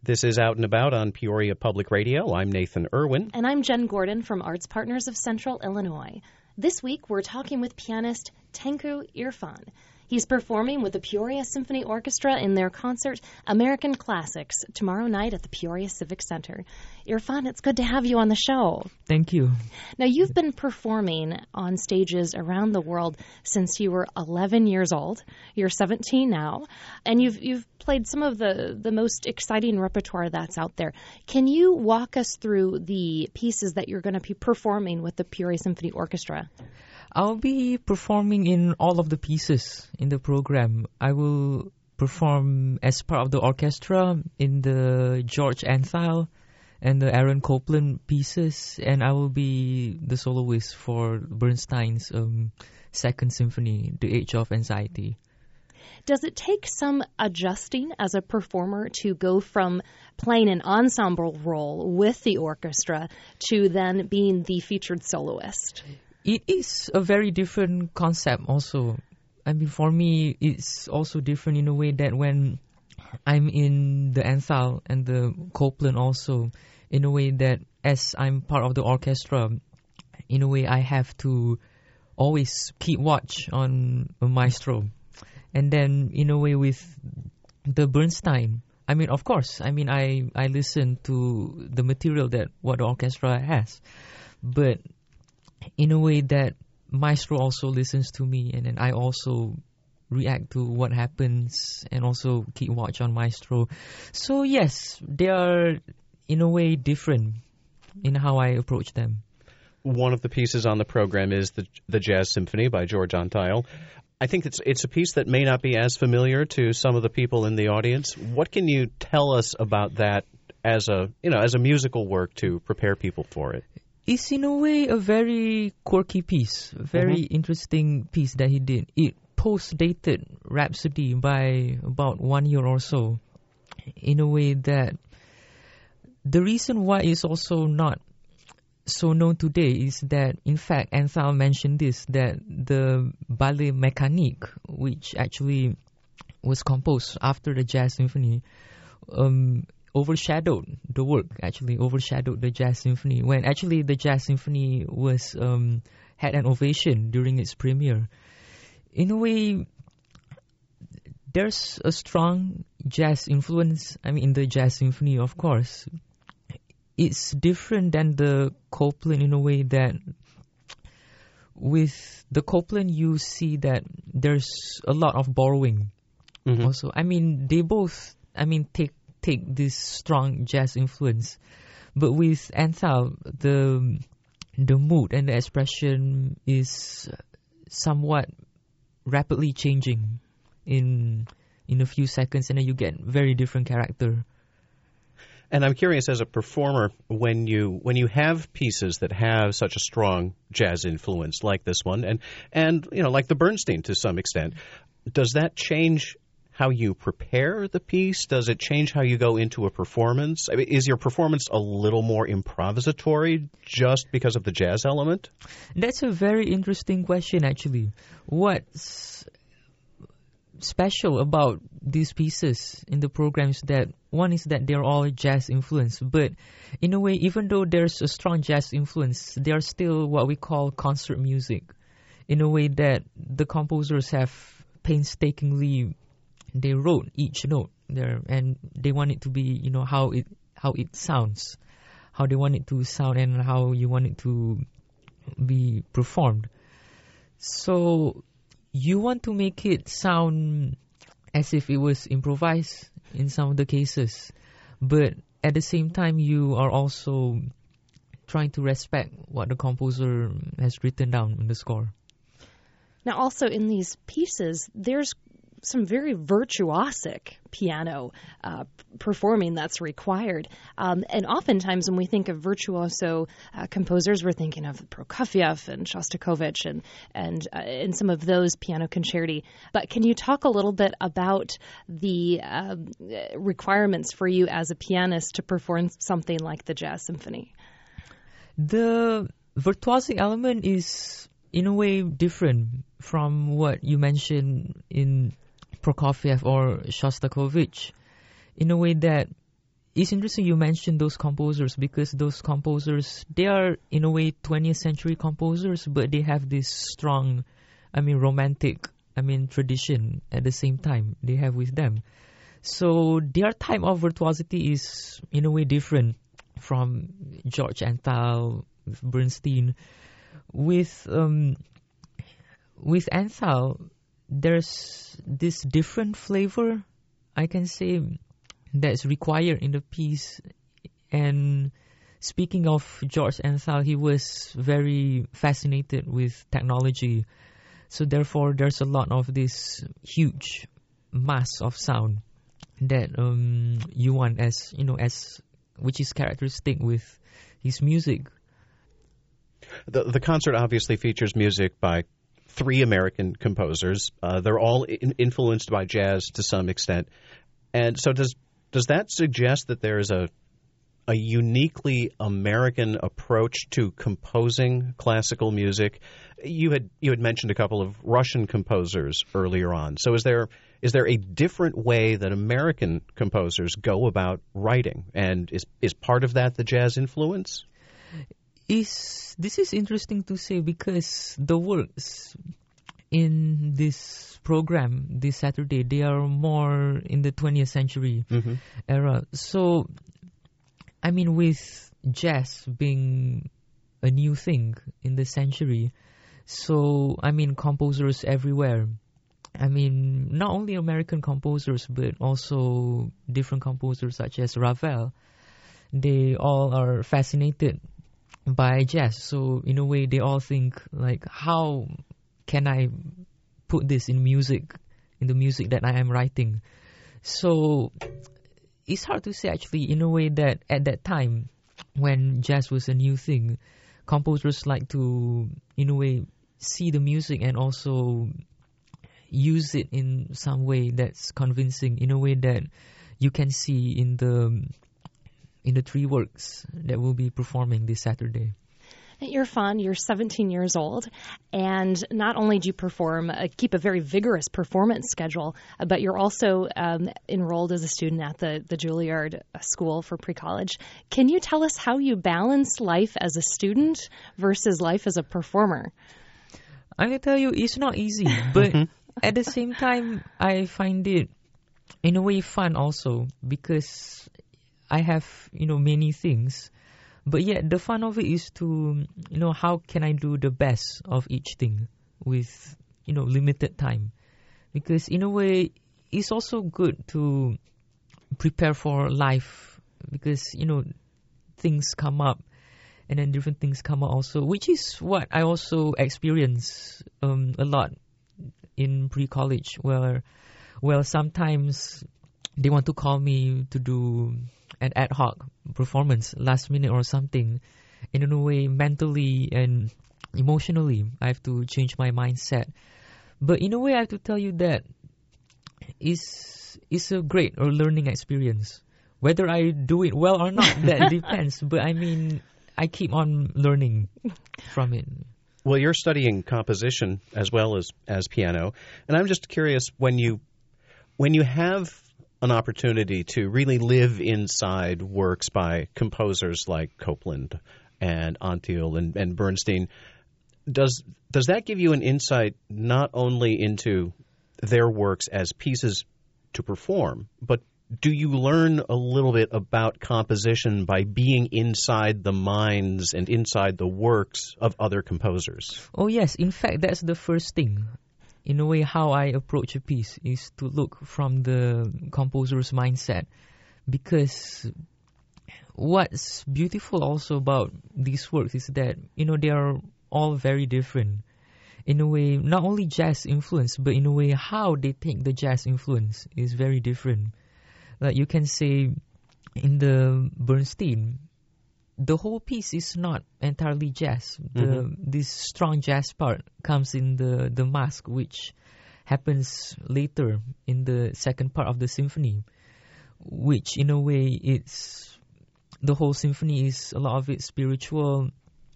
This is Out and About on Peoria Public Radio. I'm Nathan Irwin. And I'm Jen Gordon from Arts Partners of Central Illinois. This week, we're talking with pianist Tengku Irfan. He's performing with the Peoria Symphony Orchestra in their concert, American Classics, tomorrow night at the Peoria Civic Center. Irfan, it's good to have you on the show. Thank you. Now, you've been performing on stages around the world since you were 11 years old. You're 17 now, and you've played some of the most exciting repertoire that's out there. Can you walk us through the pieces that you're going to be performing with the Peoria Symphony Orchestra? I'll be performing in all of the pieces in the program. I will perform as part of the orchestra in the George Antheil and the Aaron Copland pieces, and I will be the soloist for Bernstein's Second Symphony, The Age of Anxiety. Does it take some adjusting as a performer to go from playing an ensemble role with the orchestra to then being the featured soloist? It is a very different concept also. I mean, for me, it's also different in a way that when I'm in the Antheil and the Copland also, in a way that as I'm part of the orchestra, in a way I have to always keep watch on a maestro. And then in a way with the Bernstein, I mean, of course, I mean, I listen to the material that what the orchestra has. But in a way that maestro also listens to me, and then I also react to what happens and also keep watch on maestro. So yes, they are in a way different in how I approach them. One of the pieces on the program is the Jazz Symphony by George Antheil. I think it's a piece that may not be as familiar to some of the people in the audience. What can you tell us about that as a musical work to prepare people for it? It's in a way a very quirky piece, very interesting piece that he did. It post-dated Rhapsody by about 1 year or so, in a way that the reason why it's also not so known today is that, in fact, Antheil mentioned this, that the Ballet Mécanique, which actually was composed after the Jazz Symphony, overshadowed the work, actually overshadowed the Jazz Symphony, when actually the Jazz Symphony was had an ovation during its premiere. In a way, there's a strong jazz influence, I mean, in the Jazz Symphony, of course. It's different than the Copland in a way that with the Copland you see that there's a lot of borrowing also. I mean, they both, I mean, take this strong jazz influence, but with Antheil, the mood and the expression is somewhat rapidly changing in a few seconds, and then you get very different character. And I'm curious, as a performer, when you have pieces that have such a strong jazz influence like this one, and like the Bernstein to some extent, does that change how you prepare the piece? Does it change how you go into a performance? I mean, is your performance a little more improvisatory just because of the jazz element? That's a very interesting question, actually. What's special about these pieces in the program is that one is that they're all jazz influenced, but in a way, even though there's a strong jazz influence, they are still what we call concert music, in a way that the composers have painstakingly, they wrote each note there, and they want it to be, how it sounds, how they want it to sound, and how you want it to be performed. So you want to make it sound as if it was improvised in some of the cases, but at the same time you are also trying to respect what the composer has written down in the score. Now, also in these pieces, there's some very virtuosic piano performing that's required. And oftentimes when we think of virtuoso composers, we're thinking of Prokofiev and Shostakovich and some of those piano concerti. But can you talk a little bit about the requirements for you as a pianist to perform something like the Jazz Symphony? The virtuosic element is in a way different from what you mentioned in Prokofiev or Shostakovich, in a way that it's interesting you mentioned those composers, because those composers, they are in a way 20th century composers, but they have this strong, romantic, tradition at the same time they have with them. So their type of virtuosity is in a way different from George Antheil, with Bernstein. With Antheil, there's this different flavor, I can say, that's required in the piece. And speaking of George Antheil, he was very fascinated with technology. So therefore, there's a lot of this huge mass of sound that you want, as which is characteristic with his music. The concert obviously features music by 3 American composers. They're all influenced by jazz to some extent. And so does that suggest that there is a uniquely American approach to composing classical music? You had mentioned a couple of Russian composers earlier on. So is there a different way that American composers go about writing? And is part of that the jazz influence? This is interesting to say, because the works in this program this Saturday, they are more in the 20th century era. So, with jazz being a new thing in the century, so, composers everywhere. Not only American composers, but also different composers such as Ravel. They all are fascinated by jazz. So in a way, they all think, like, how can I put this in music, in the music that I am writing? So it's hard to say, actually, in a way, that at that time when jazz was a new thing, composers like to, in a way, see the music and also use it in some way that's convincing, in a way that you can see in the 3 works that we'll be performing this Saturday. Irfan, you're 17 years old, and not only do you keep a very vigorous performance schedule, but you're also enrolled as a student at the Juilliard School for Pre-College. Can you tell us how you balance life as a student versus life as a performer? I can tell you it's not easy, but at the same time, I find it in a way fun also, because I have, many things. But yet, the fun of it is to, how can I do the best of each thing with, limited time? Because in a way, it's also good to prepare for life, because, things come up and then different things come up also, which is what I also experience a lot in pre-college, where, sometimes they want to call me to do an ad hoc performance last minute or something. And in a way, mentally and emotionally, I have to change my mindset. But in a way, I have to tell you that it's a great or learning experience. Whether I do it well or not, that depends. But I keep on learning from it. Well, you're studying composition as well as piano, and I'm just curious, when you have an opportunity to really live inside works by composers like Copland and Antheil and Bernstein, does that give you an insight not only into their works as pieces to perform, but do you learn a little bit about composition by being inside the minds and inside the works of other composers? Oh, yes. In fact, that's the first thing. In a way, how I approach a piece is to look from the composer's mindset. Because what's beautiful also about these works is that, they are all very different. In a way, not only jazz influence, but in a way, how they take the jazz influence is very different. Like you can say, in the Bernstein, the whole piece is not entirely jazz. This strong jazz part comes in the Masque, which happens later in the second part of the symphony, which in a way the whole symphony is a lot of it spiritual.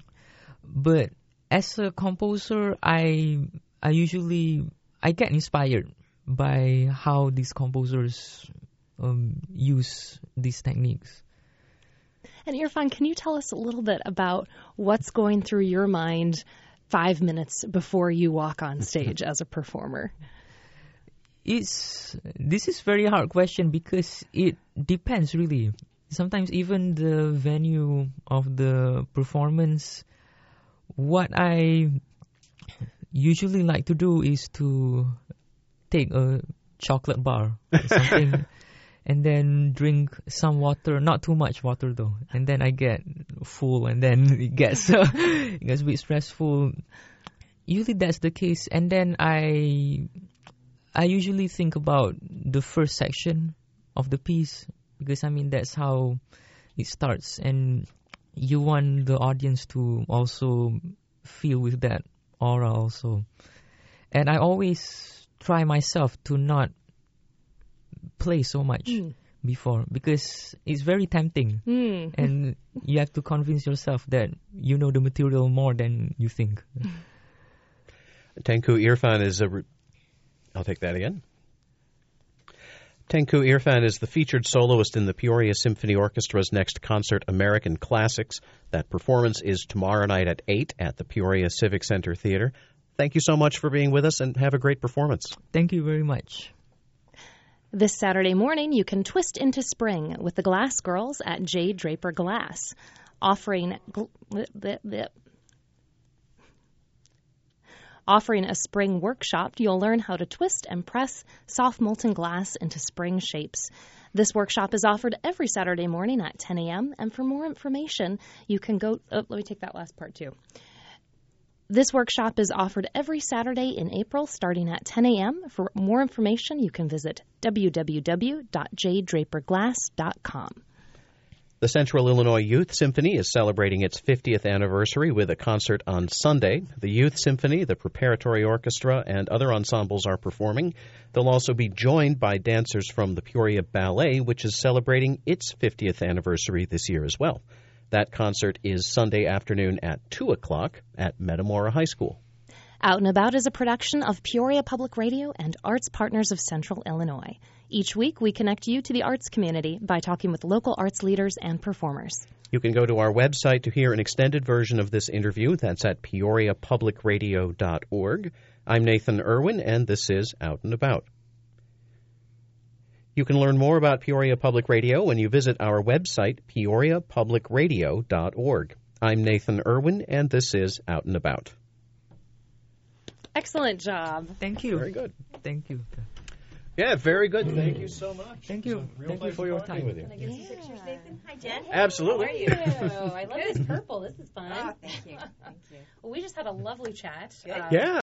But as a composer, I usually get inspired by how these composers use these techniques. And Irfan, can you tell us a little bit about what's going through your mind 5 minutes before you walk on stage as a performer? This is very hard question because it depends really. Sometimes even the venue of the performance, what I usually like to do is to take a chocolate bar or something and then drink some water, not too much water though, and then I get full and then it gets a bit stressful. Usually that's the case, and then I usually think about the first section of the piece because I mean that's how it starts, and you want the audience to also feel with that aura also. And I always try myself to not play so much before because it's very tempting and you have to convince yourself that you know the material more than you think. Tengku Irfan is I'll take that again. Tengku Irfan is the featured soloist in the Peoria Symphony Orchestra's next concert, American Classics. That performance is tomorrow night at 8 at the Peoria Civic Center Theater. Thank you so much for being with us, and have a great performance. Thank you very much. This Saturday morning, you can twist into spring with the Glass Girls at J. Draper Glass, offering a spring workshop. You'll learn how to twist and press soft molten glass into spring shapes. This workshop is offered every Saturday morning at 10 a.m. And for more information, you can go... let me take that last part, too. This workshop is offered every Saturday in April starting at 10 a.m. For more information, you can visit www.jdraperglass.com. The Central Illinois Youth Symphony is celebrating its 50th anniversary with a concert on Sunday. The Youth Symphony, the Preparatory Orchestra, and other ensembles are performing. They'll also be joined by dancers from the Peoria Ballet, which is celebrating its 50th anniversary this year as well. That concert is Sunday afternoon at 2 o'clock at Metamora High School. Out and About is a production of Peoria Public Radio and Arts Partners of Central Illinois. Each week, we connect you to the arts community by talking with local arts leaders and performers. You can go to our website to hear an extended version of this interview. That's at peoriapublicradio.org. I'm Nathan Irwin, and this is Out and About. You can learn more about Peoria Public Radio when you visit our website, peoriapublicradio.org. I'm Nathan Irwin, and this is Out and About. Excellent job. Thank you. Very good. Thank you. Yeah, very good. Thank you so much. Thank you. Thank you for your time. With you. Can I get some pictures, Nathan? Hi, Jen. Absolutely. How are you? I love this purple. This is fun. Oh, thank you. Thank you. Well, we just had a lovely chat. Yeah.